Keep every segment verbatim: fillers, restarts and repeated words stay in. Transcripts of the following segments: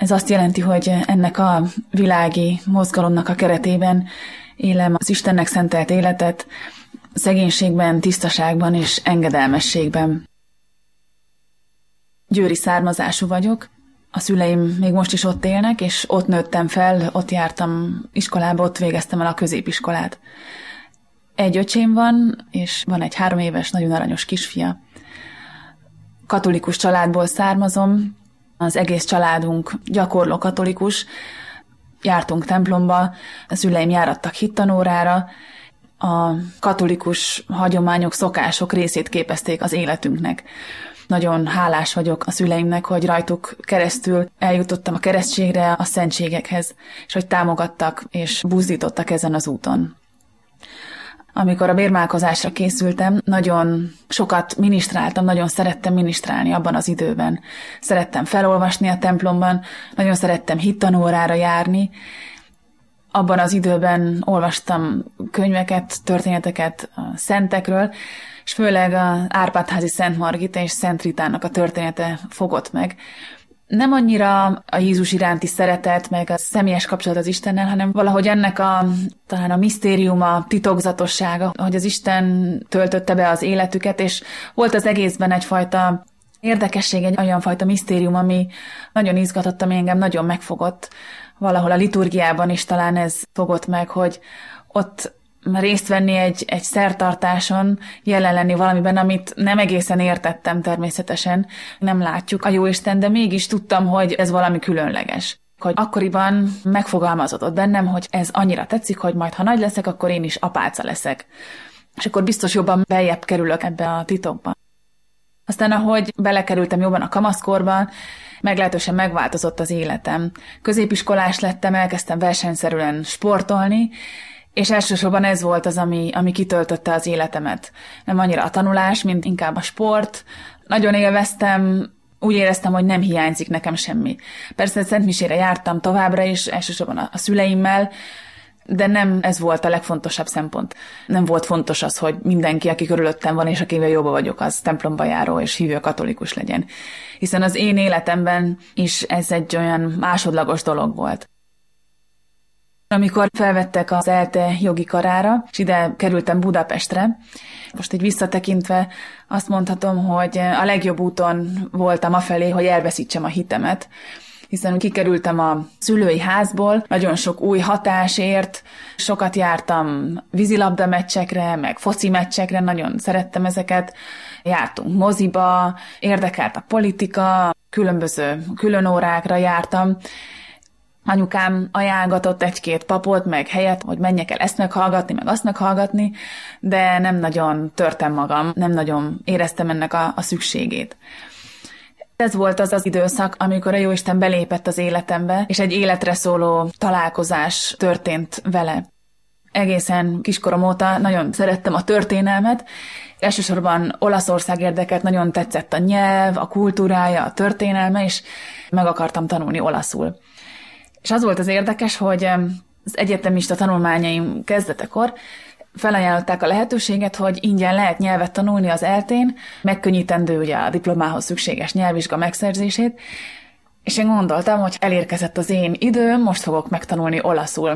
Ez azt jelenti, hogy ennek a világi mozgalomnak a keretében élem az Istennek szentelt életet szegénységben, tisztaságban és engedelmességben. Győri származású vagyok, a szüleim még most is ott élnek, és ott nőttem fel, ott jártam iskolába, ott végeztem el a középiskolát. Egy öcsém van, és van egy három éves, nagyon aranyos kisfia. Katolikus családból származom, az egész családunk gyakorló katolikus, jártunk templomba, a szüleim járattak hittanórára, a katolikus hagyományok, szokások részét képezték az életünknek. Nagyon hálás vagyok a szüleimnek, hogy rajtuk keresztül eljutottam a keresztségre, a szentségekhez, és hogy támogattak és buzdítottak ezen az úton. Amikor a bérmálkozásra készültem, nagyon sokat minisztráltam, nagyon szerettem minisztrálni abban az időben. Szerettem felolvasni a templomban, nagyon szerettem hittanórára járni. Abban az időben olvastam könyveket, történeteket a szentekről, és főleg az Árpád-házi Szent Margita és Szent Ritának a története fogott meg. Nem annyira a Jézus iránti szeretet, meg a személyes kapcsolat az Istennel, hanem valahogy ennek a, talán a misztériuma, titokzatossága, hogy az Isten töltötte be az életüket, és volt az egészben egyfajta érdekesség, egy olyan fajta misztérium, ami nagyon izgatott, ami engem nagyon megfogott. Valahol a liturgiában is talán ez fogott meg, hogy ott részt venni egy, egy szertartáson, jelen lenni valamiben, amit nem egészen értettem természetesen, nem látjuk a Jóisten, de mégis tudtam, hogy ez valami különleges. Hogy akkoriban megfogalmazódott bennem, hogy ez annyira tetszik, hogy majd ha nagy leszek, akkor én is apáca leszek. És akkor biztos jobban beljebb kerülök ebbe a titokba. Aztán, ahogy belekerültem jobban a kamaszkorban, meglehetősen megváltozott az életem. Középiskolás lettem, elkezdtem versenyszerűen sportolni, és elsősorban ez volt az, ami, ami kitöltötte az életemet. Nem annyira a tanulás, mint inkább a sport. Nagyon élveztem, úgy éreztem, hogy nem hiányzik nekem semmi. Persze szentmisére jártam továbbra is, elsősorban a, a szüleimmel, de nem ez volt a legfontosabb szempont. Nem volt fontos az, hogy mindenki, aki körülöttem van, és akivel jobban vagyok, az templomba járó és hívő katolikus legyen. Hiszen az én életemben is ez egy olyan másodlagos dolog volt. Amikor felvettek az ELTE jogi karára, és ide kerültem Budapestre, most így visszatekintve azt mondhatom, hogy a legjobb úton voltam afelé, hogy elveszítsem a hitemet, hiszen kikerültem a szülői házból, nagyon sok új hatásért, sokat jártam vízilabda meccsekre, meg foci meccsekre, nagyon szerettem ezeket, jártunk moziba, érdekelt a politika, különböző különórákra jártam. Anyukám ajánlgatott egy-két papot, meg helyet, hogy menjek el ezt meghallgatni, meg azt meghallgatni, de nem nagyon törtem magam, nem nagyon éreztem ennek a, a szükségét. Ez volt az az időszak, amikor a Jóisten belépett az életembe, és egy életre szóló találkozás történt vele. Egészen kiskorom óta nagyon szerettem a történelmet, elsősorban Olaszország érdekelt, nagyon tetszett a nyelv, a kultúrája, a történelme, és meg akartam tanulni olaszul. És az volt az érdekes, hogy az egyetemista tanulmányaim kezdetekor felajánlották a lehetőséget, hogy ingyen lehet nyelvet tanulni az eltén, megkönnyítendő ugye a diplomához szükséges nyelvvizsga megszerzését, és én gondoltam, hogy elérkezett az én időm, most fogok megtanulni olaszul.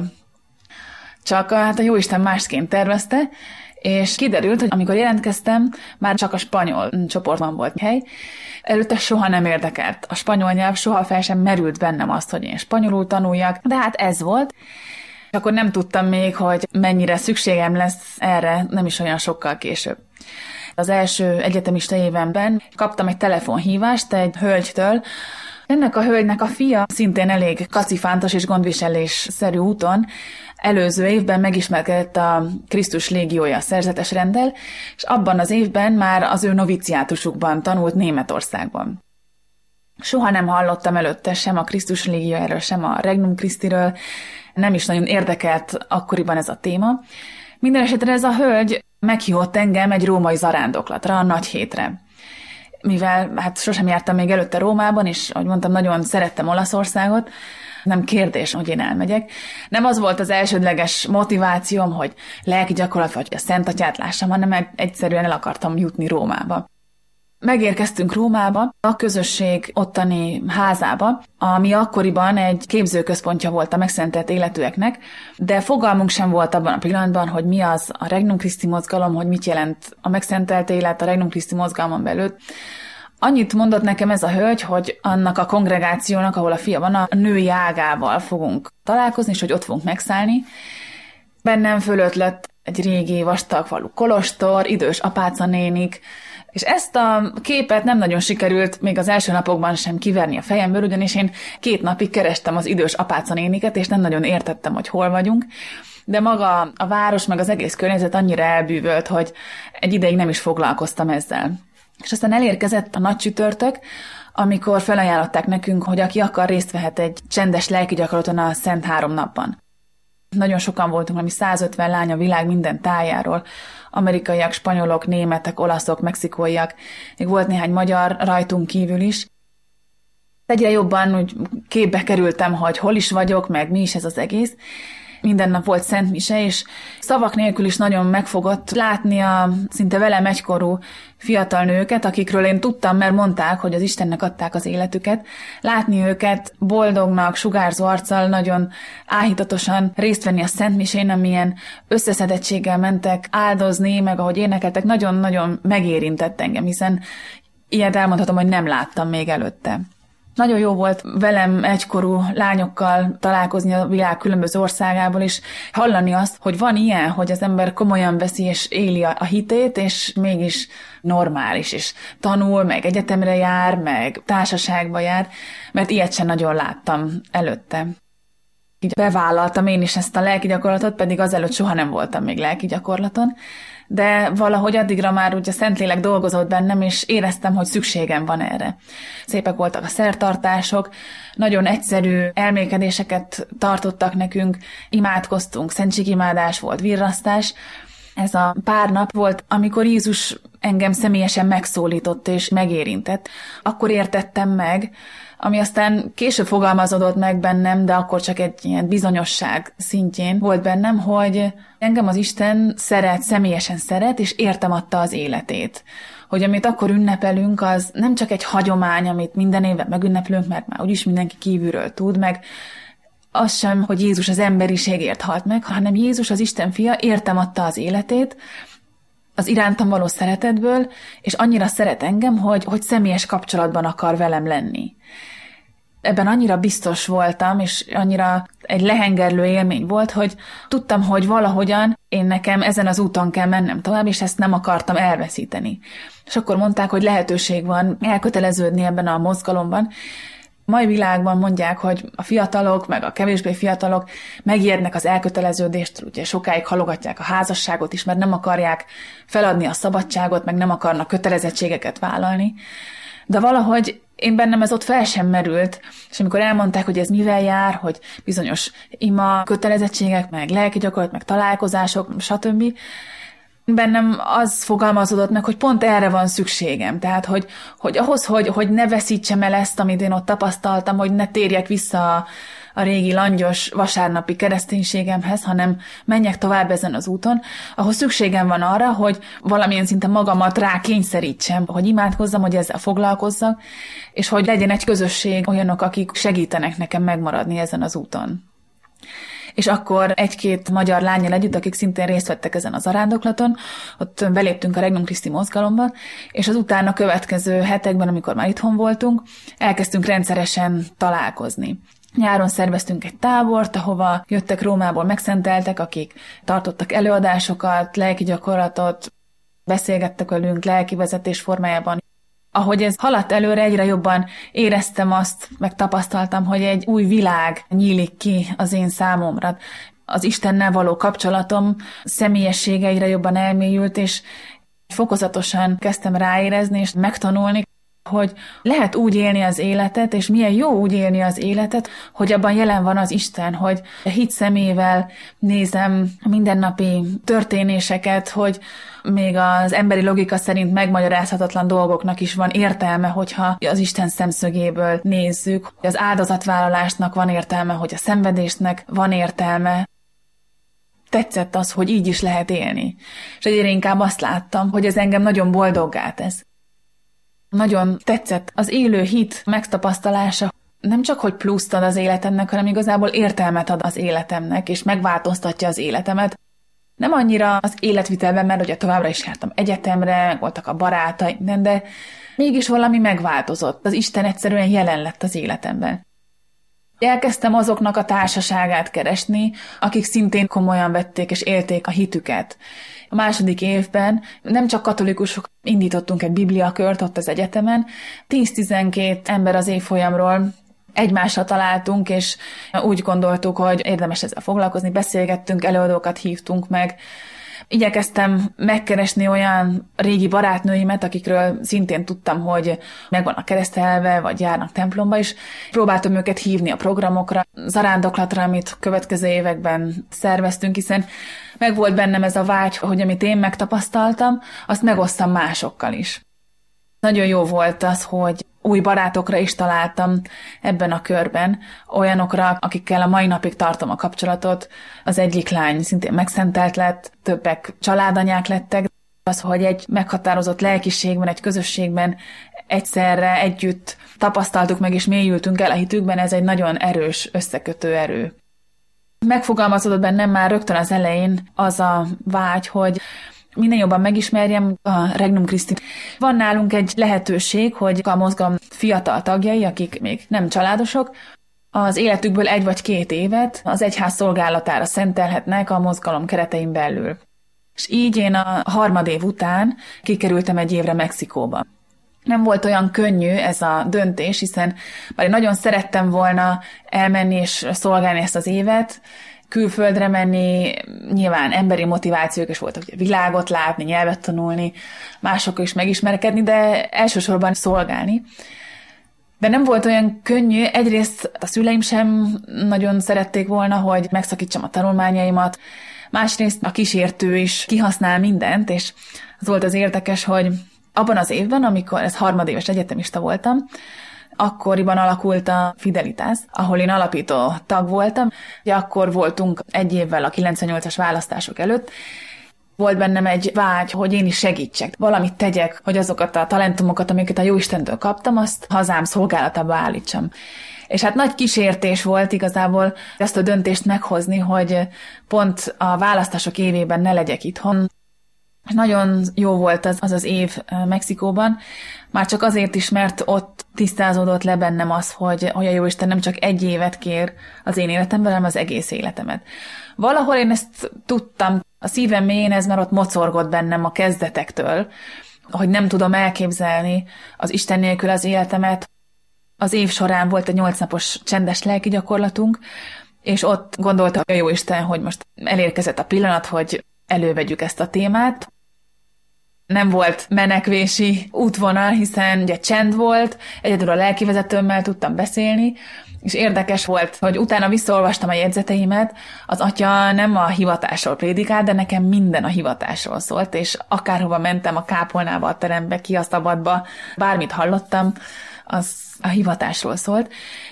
Csak hát a Jóisten másként tervezte, és kiderült, hogy amikor jelentkeztem, már csak a spanyol csoportban volt hely. Előtte soha nem érdekelt a spanyol nyelv, soha fel sem merült bennem azt, hogy én spanyolul tanuljak, de hát ez volt. Akkor nem tudtam még, hogy mennyire szükségem lesz erre, nem is olyan sokkal később. Az első egyetemista évemben kaptam egy telefonhívást egy hölgytől. Ennek a hölgynek a fia szintén elég kacifántos és gondviselésszerű úton előző évben megismerkedett a Krisztus légiója szerzetes renddel, és abban az évben már az ő noviciátusukban tanult Németországban. Soha nem hallottam előtte sem a Krisztus légiójáról, sem a Regnum Christiről, nem is nagyon érdekelt akkoriban ez a téma. Minden esetre ez a hölgy meghívott engem egy római zarándoklatra, a nagy hétre. Mivel hát sosem jártam még előtte Rómában, és ahogy mondtam, nagyon szerettem Olaszországot, nem kérdés, hogy én elmegyek. Nem az volt az elsődleges motivációm, hogy lelki gyakorlat, vagy a Szent Atyát lássam, hanem egyszerűen el akartam jutni Rómába. Megérkeztünk Rómába, a közösség ottani házába, ami akkoriban egy képzőközpontja volt a megszentelt életűeknek, de fogalmunk sem volt abban a pillanatban, hogy mi az a Regnum Christi mozgalom, hogy mit jelent a megszentelt élet a Regnum Christi mozgalmon belül. Annyit mondott nekem ez a hölgy, hogy annak a kongregációnak, ahol a fia van, a női ágával fogunk találkozni, és hogy ott fogunk megszállni. Bennem fölötlött egy régi vastagfalú kolostor, idős apácanénik, és ezt a képet nem nagyon sikerült még az első napokban sem kiverni a fejemből, ugyanis én két napig kerestem az idős apácanéniket, és nem nagyon értettem, hogy hol vagyunk, de maga a város, meg az egész környezet annyira elbűvölt, hogy egy ideig nem is foglalkoztam ezzel. És aztán elérkezett a nagy csütörtök, amikor felajánlották nekünk, hogy aki akar, részt vehet egy csendes lelki gyakorlaton a Szent Három napban. Nagyon sokan voltunk, ami százötven lány a világ minden tájáról, amerikaiak, spanyolok, németek, olaszok, mexikóiak, még volt néhány magyar rajtunk kívül is. Egyre jobban úgy képbe kerültem, hogy hol is vagyok, meg mi is ez az egész. Minden nap volt szentmise, és szavak nélkül is nagyon megfogott látni a szinte velem egykorú fiatal nőket, akikről én tudtam, mert mondták, hogy az Istennek adták az életüket. Látni őket boldognak, sugárzó arccal, nagyon áhítatosan részt venni a szentmisén, amilyen összeszedettséggel mentek áldozni, meg ahogy énekeltek, nagyon-nagyon megérintett engem, hiszen ilyet elmondhatom, hogy nem láttam még előtte. Nagyon jó volt velem egykorú lányokkal találkozni a világ különböző országából, és hallani azt, hogy van ilyen, hogy az ember komolyan veszi és éli a hitét, és mégis normális, és tanul, meg egyetemre jár, meg társaságba jár, mert ilyet sem nagyon láttam előtte. Így bevállaltam én is ezt a lelki gyakorlatot, pedig azelőtt soha nem voltam még lelki gyakorlaton, de valahogy addigra már úgy a Szentlélek dolgozott bennem, és éreztem, hogy szükségem van erre. Szépek voltak a szertartások, nagyon egyszerű elmélkedéseket tartottak nekünk, imádkoztunk, szentségimádás volt, virrasztás. Ez a pár nap volt, amikor Jézus engem személyesen megszólított és megérintett. Akkor értettem meg, ami aztán később fogalmazódott meg bennem, de akkor csak egy ilyen bizonyosság szintjén volt bennem, hogy engem az Isten szeret, személyesen szeret, és értem adta az életét. Hogy amit akkor ünnepelünk, az nem csak egy hagyomány, amit minden évben megünneplünk, mert már úgyis mindenki kívülről tud, meg az sem, hogy Jézus az emberiségért halt meg, hanem Jézus, az Isten fia, értem adta az életét, az irántam való szeretetből, és annyira szeret engem, hogy, hogy személyes kapcsolatban akar velem lenni. Ebben annyira biztos voltam, és annyira egy lehengerlő élmény volt, hogy tudtam, hogy valahogyan én nekem ezen az úton kell mennem tovább, és ezt nem akartam elveszíteni. És akkor mondták, hogy lehetőség van elköteleződni ebben a mozgalomban. Mai világban mondják, hogy a fiatalok, meg a kevésbé fiatalok megijednek az elköteleződést, ugye sokáig halogatják a házasságot is, mert nem akarják feladni a szabadságot, meg nem akarnak kötelezettségeket vállalni. De valahogy én bennem ez ott fel sem merült, és amikor elmondták, hogy ez mivel jár, hogy bizonyos ima kötelezettségek, meg lelki gyakorlat, meg találkozások, stb., bennem az fogalmazódott meg, hogy pont erre van szükségem. Tehát, hogy, hogy ahhoz, hogy, hogy ne veszítsem el ezt, amit én ott tapasztaltam, hogy ne térjek vissza a, a régi langyos vasárnapi kereszténységemhez, hanem menjek tovább ezen az úton, ahhoz szükségem van arra, hogy valamilyen szinte magamat rá kényszerítsem, hogy imádkozzam, hogy ezzel foglalkozzak, és hogy legyen egy közösség, olyanok, akik segítenek nekem megmaradni ezen az úton. És akkor egy-két magyar lánnyal együtt, akik szintén részt vettek ezen az zarándoklaton, ott beléptünk a Regnum Christi mozgalomba, és az utána következő hetekben, amikor már itthon voltunk, elkezdtünk rendszeresen találkozni. Nyáron szerveztünk egy tábort, ahova jöttek Rómából megszenteltek, akik tartottak előadásokat, lelki gyakorlatot, beszélgettek velünk lelkivezetés formájában. Ahogy ez haladt előre, egyre jobban éreztem azt, meg tapasztaltam, hogy egy új világ nyílik ki az én számomra. Az Istennel való kapcsolatom személyessége egyre jobban elmélyült, és fokozatosan kezdtem ráérezni és megtanulni, hogy lehet úgy élni az életet, és milyen jó úgy élni az életet, hogy abban jelen van az Isten, hogy a hit szemével nézem mindennapi történéseket, hogy még az emberi logika szerint megmagyarázhatatlan dolgoknak is van értelme, hogyha az Isten szemszögéből nézzük. Az áldozatvállalásnak van értelme, hogy a szenvedésnek van értelme. Tetszett az, hogy így is lehet élni. És egyre inkább azt láttam, hogy ez engem nagyon boldoggá tesz. Nagyon tetszett az élő hit megtapasztalása. Nem csak, hogy pluszt ad az életemnek, hanem igazából értelmet ad az életemnek, és megváltoztatja az életemet. Nem annyira az életvitelben, mert ugye továbbra is jártam egyetemre, voltak a barátaim, de mégis valami megváltozott. Az Isten egyszerűen jelen lett az életemben. Elkezdtem azoknak a társaságát keresni, akik szintén komolyan vették és élték a hitüket. A második évben nem csak katolikusok, indítottunk egy bibliakört ott az egyetemen, tíz-tizenkét ember az évfolyamról egymásra találtunk, és úgy gondoltuk, hogy érdemes ezzel foglalkozni, beszélgettünk, előadókat hívtunk meg. Igyekeztem megkeresni olyan régi barátnőimet, akikről szintén tudtam, hogy meg vannak keresztelve, vagy járnak templomba is. Próbáltam őket hívni a programokra, zarándoklatra, amit következő években szerveztünk, hiszen megvolt bennem ez a vágy, hogy amit én megtapasztaltam, azt megosztam másokkal is. Nagyon jó volt az, hogy új barátokra is találtam ebben a körben, olyanokra, akikkel a mai napig tartom a kapcsolatot. Az egyik lány szintén megszentelt lett, többek családanyák lettek. Az, hogy egy meghatározott lelkiségben, egy közösségben egyszerre együtt tapasztaltuk meg és mélyültünk el a hitükben, ez egy nagyon erős összekötő erő. Megfogalmazódott bennem már rögtön az elején az a vágy, hogy minél jobban megismerjem a Regnum Christi. Van nálunk egy lehetőség, hogy a mozgalom fiatal tagjai, akik még nem családosok, az életükből egy vagy két évet az egyház szolgálatára szentelhetnek a mozgalom keretein belül. És így én a harmadév után kikerültem egy évre Mexikóba. Nem volt olyan könnyű ez a döntés, hiszen bár én nagyon szerettem volna elmenni és szolgálni ezt az évet, külföldre menni, nyilván emberi motivációk is voltak, hogy világot látni, nyelvet tanulni, másokkal is megismerkedni, de elsősorban szolgálni. De nem volt olyan könnyű, egyrészt a szüleim sem nagyon szerették volna, hogy megszakítsam a tanulmányaimat, másrészt a kísértő is kihasznál mindent, és az volt az érdekes, hogy abban az évben, amikor ez harmadéves egyetemista voltam, akkoriban alakult a Fidelitas, ahol én alapító tag voltam. Ugye akkor voltunk egy évvel a kilencvennyolcas választások előtt. Volt bennem egy vágy, hogy én is segítsek, valamit tegyek, hogy azokat a talentumokat, amiket a Jóistentől kaptam, azt hazám szolgálatába állítsam. És hát nagy kísértés volt igazából ezt a döntést meghozni, hogy pont a választások évében ne legyek itthon. Nagyon jó volt az az, az év Mexikóban, már csak azért is, mert ott tisztázódott le bennem az, hogy, hogy a Jóisten nem csak egy évet kér az én életemben, hanem az egész életemet. Valahol én ezt tudtam, a szívem mélyén ez már ott mocorgott bennem a kezdetektől, hogy nem tudom elképzelni az Isten nélkül az életemet. Az év során volt egy nyolc napos csendes lelki gyakorlatunk, és ott gondolta a Jóisten, hogy most elérkezett a pillanat, hogy elővegyük ezt a témát. Nem volt menekvési útvonal, hiszen ugye csend volt, egyedül a lelkivezetőmmel tudtam beszélni, és érdekes volt, hogy utána visszaolvastam a jegyzeteimet, az atya nem a hivatásról prédikált, de nekem minden a hivatásról szólt, és akárhova mentem, a kápolnába, a terembe, ki a szabadba, bármit hallottam, az a hivatásról szólt.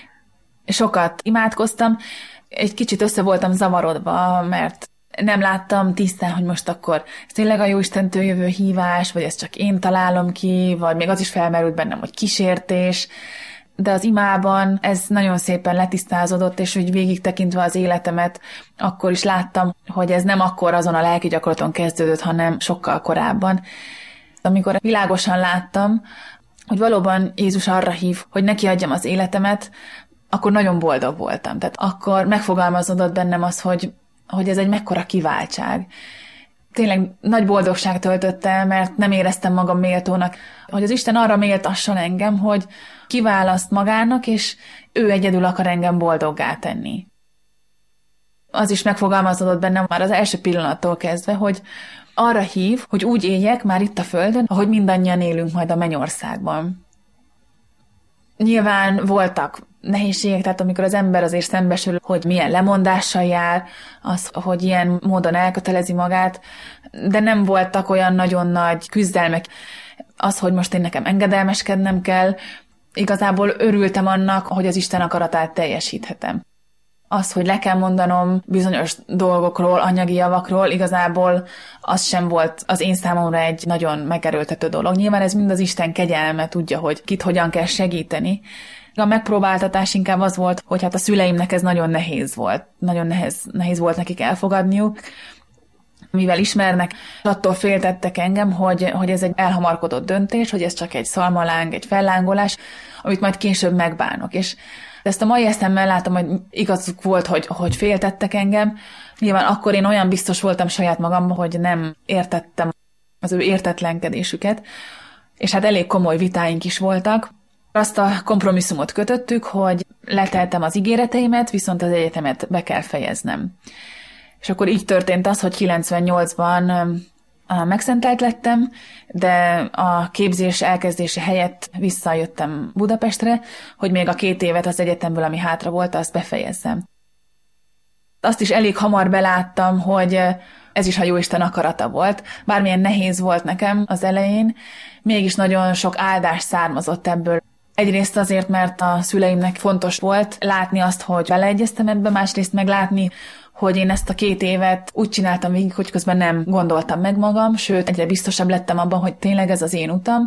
Sokat imádkoztam, egy kicsit össze voltam zavarodva, mert nem láttam tisztán, hogy most akkor ez tényleg a Jóistentől jövő hívás, vagy ezt csak én találom ki, vagy még az is felmerült bennem, hogy kísértés, de az imában ez nagyon szépen letisztázódott, és hogy végig tekintve az életemet, akkor is láttam, hogy ez nem akkor azon a lelki gyakorlaton kezdődött, hanem sokkal korábban. Amikor világosan láttam, hogy valóban Jézus arra hív, hogy neki adjam az életemet, akkor nagyon boldog voltam. Tehát akkor megfogalmazódott bennem az, hogy hogy ez egy mekkora kiváltság. Tényleg nagy boldogság töltött el, mert nem éreztem magam méltónak, hogy az Isten arra méltasson engem, hogy kiválaszt magának, és ő egyedül akar engem boldoggá tenni. Az is megfogalmazódott bennem már az első pillanattól kezdve, hogy arra hív, hogy úgy éljek már itt a földön, ahogy mindannyian élünk majd a mennyországban. Nyilván voltak nehézségek, tehát amikor az ember azért szembesül, hogy milyen lemondással jár, az, hogy ilyen módon elkötelezi magát, de nem voltak olyan nagyon nagy küzdelmek. Az, hogy most én nekem engedelmeskednem kell, igazából örültem annak, hogy az Isten akaratát teljesíthetem. Az, hogy le kell mondanom bizonyos dolgokról, anyagi javakról, igazából az sem volt az én számomra egy nagyon megerőltető dolog. Nyilván ez mind az Isten kegyelme, tudja, hogy kit hogyan kell segíteni. A megpróbáltatás inkább az volt, hogy hát a szüleimnek ez nagyon nehéz volt. Nagyon nehéz, nehéz volt nekik elfogadniuk, mivel ismernek, attól féltettek engem, hogy, hogy ez egy elhamarkodott döntés, hogy ez csak egy szalmaláng, egy fellángolás, amit majd később megbánok. És ezt a mai eszemmel látom, hogy igazuk volt, hogy, hogy féltettek engem. Nyilván akkor én olyan biztos voltam saját magamban, hogy nem értettem az ő értetlenkedésüket, és hát elég komoly vitáink is voltak. Azt a kompromisszumot kötöttük, hogy leteltem az ígéreteimet, viszont az egyetemet be kell fejeznem. És akkor így történt az, hogy kilencvennyolcban megszentelt lettem, de a képzés elkezdése helyett visszajöttem Budapestre, hogy még a két évet az egyetemből, ami hátra volt, azt befejezzem. Azt is elég hamar beláttam, hogy ez is a Jóisten akarata volt. Bármilyen nehéz volt nekem az elején, mégis nagyon sok áldás származott ebből. Egyrészt azért, mert a szüleimnek fontos volt látni azt, hogy beleegyeztem ebbe, másrészt meg látni, hogy én ezt a két évet úgy csináltam végig, hogy közben nem gondoltam meg magam, sőt, egyre biztosabb lettem abban, hogy tényleg ez az én utam.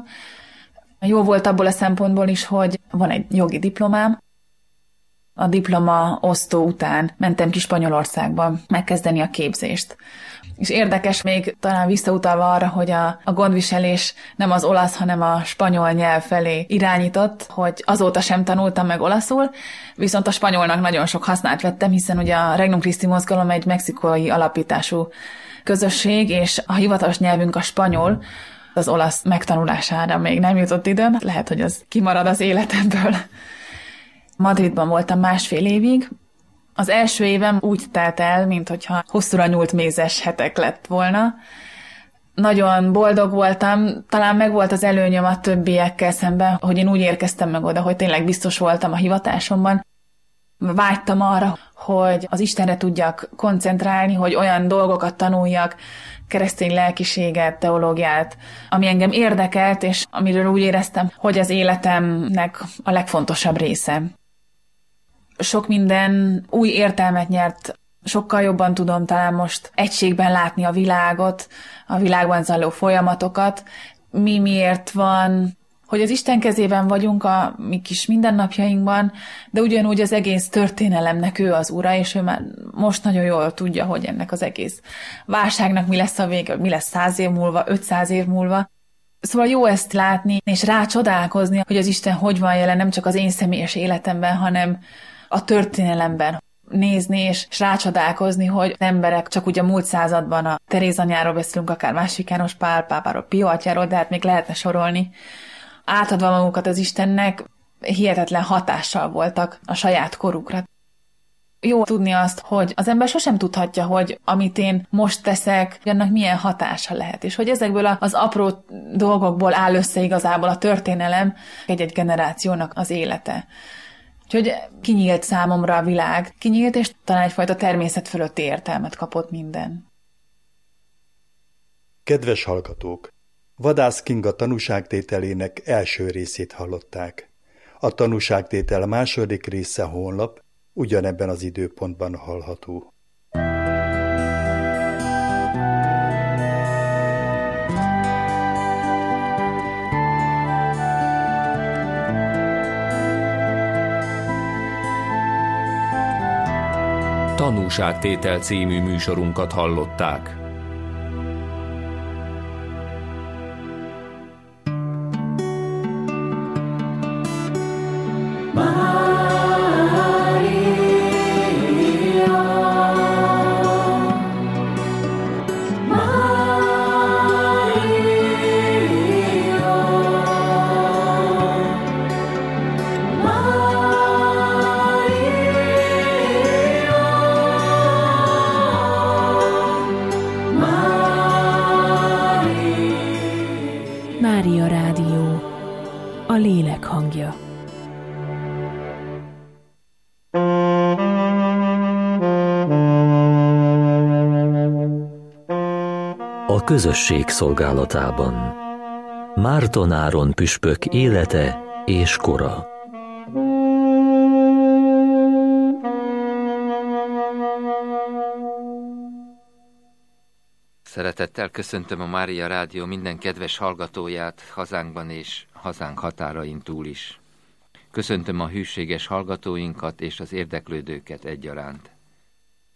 Jó volt abból a szempontból is, hogy van egy jogi diplomám. A diploma osztó után mentem ki Spanyolországba megkezdeni a képzést. És érdekes még talán visszautalva arra, hogy a, a gondviselés nem az olasz, hanem a spanyol nyelv felé irányított, hogy azóta sem tanultam meg olaszul, viszont a spanyolnak nagyon sok hasznát vettem, hiszen ugye a Regnum Christi mozgalom egy mexikói alapítású közösség, és a hivatalos nyelvünk a spanyol, az olasz megtanulására még nem jutott időm, lehet, hogy az kimarad az életemből. Madridban voltam másfél évig. Az első évem úgy telt el, minthogyha hosszúra nyúlt mézes hetek lett volna. Nagyon boldog voltam, talán meg volt az előnyöm a többiekkel szemben, hogy én úgy érkeztem meg oda, hogy tényleg biztos voltam a hivatásomban. Vágytam arra, hogy az Istenre tudjak koncentrálni, hogy olyan dolgokat tanuljak, keresztény lelkiséget, teológiát, ami engem érdekelt, és amiről úgy éreztem, hogy az életemnek a legfontosabb része. Sok minden új értelmet nyert, sokkal jobban tudom talán most egységben látni a világot, a világban zajló folyamatokat, mi miért van, hogy az Isten kezében vagyunk a mi kis mindennapjainkban, de ugyanúgy az egész történelemnek ő az ura, és ő már most nagyon jól tudja, hogy ennek az egész válságnak mi lesz a vége, mi lesz száz év múlva, ötszáz év múlva. Szóval jó ezt látni, és rácsodálkozni, hogy az Isten hogy van jelen nem csak az én személyes életemben, hanem a történelemben nézni, és rácsodálkozni, hogy az emberek csak ugye a múlt században a Teréz anyáról beszélünk, akár másik János Pál pápáról, Pio atyáról, de hát még lehetne sorolni. Átadva magukat az Istennek, hihetetlen hatással voltak a saját korukra. Jó tudni azt, hogy az ember sosem tudhatja, hogy amit én most teszek, annak milyen hatása lehet, és hogy ezekből az apró dolgokból áll össze igazából a történelem, egy-egy generációnak az élete. Úgyhogy kinyílt számomra a világ, kinyílt, és talán egyfajta természet fölötti értelmet kapott minden. Kedves hallgatók! Vadász Kinga tanúságtételének első részét hallották. A tanúságtétel második része holnap, ugyanebben az időpontban hallható. Tanúságtétel című műsorunkat hallották. Mária Rádió, a lélek hangja. A közösség szolgálatában Márton Áron püspök élete és kora. Szeretettel köszöntöm a Mária Rádió minden kedves hallgatóját hazánkban és hazánk határain túl is. Köszöntöm a hűséges hallgatóinkat és az érdeklődőket egyaránt.